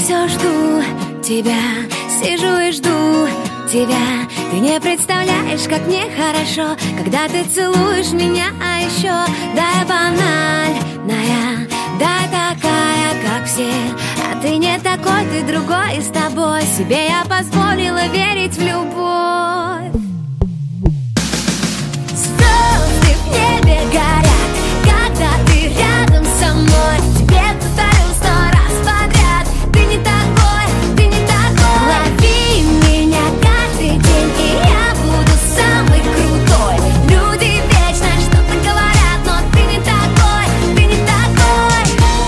все жду тебя, сижу и жду тебя. Ты не представляешь, как мне хорошо, когда ты целуешь меня, а еще да, я банальная, да, такая, как все. А ты не такой, ты другой, и с тобой себе я позволила верить в любовь. Звезды в небе горят, когда ты рядом со мной. Тебе повторю 100 раз подряд: ты не такой, ты не такой. Лови меня каждый день, и я буду самый крутой. Люди вечно что-то говорят, но ты не такой, ты не такой.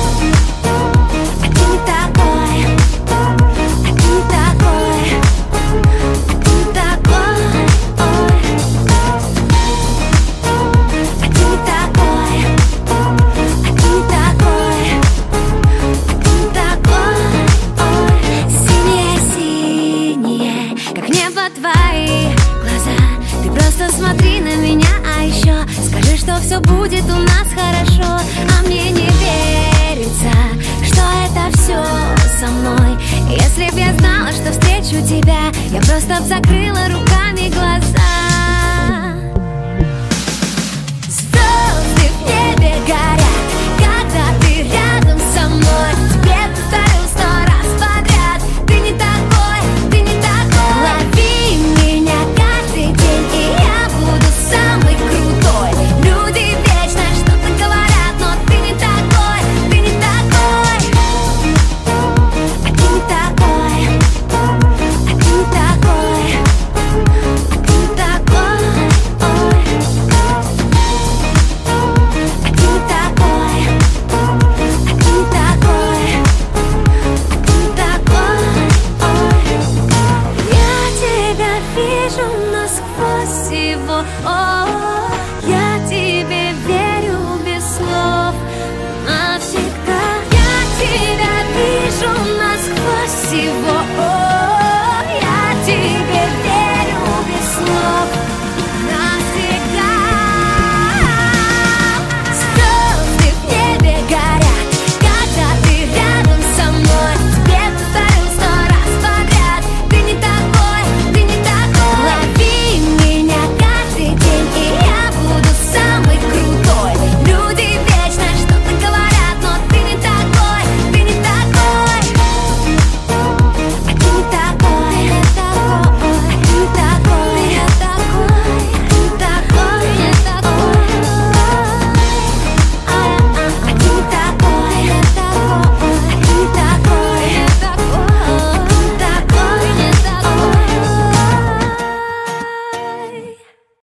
А ты не такой, а ты не такой, а ты не такой. Ой. А ты не такой, а ты не такой, а ты не такой. Ой. Синие-синие, как небо твои глаза. Ты просто смотри на меня, а еще скажи, что все будет у нас хорошо. А мне не верится, что это все со мной. Если б я знала, что встречу тебя, я просто б закрыла руками глаза. Звезды в небе горят, когда ты рядом со мной. Тебе повторю 100 раз подряд: ты не такой, ты не такой. Лови меня каждый день, и я буду самый крутой. Люди вечно что-то говорят, но ты не такой, ты не такой. А ты не такой, а ты не такой, а ты не такой. Ой. А ты не такой, а ты не такой, а ты не такой. Ой. Я тебя вижу насквозь его.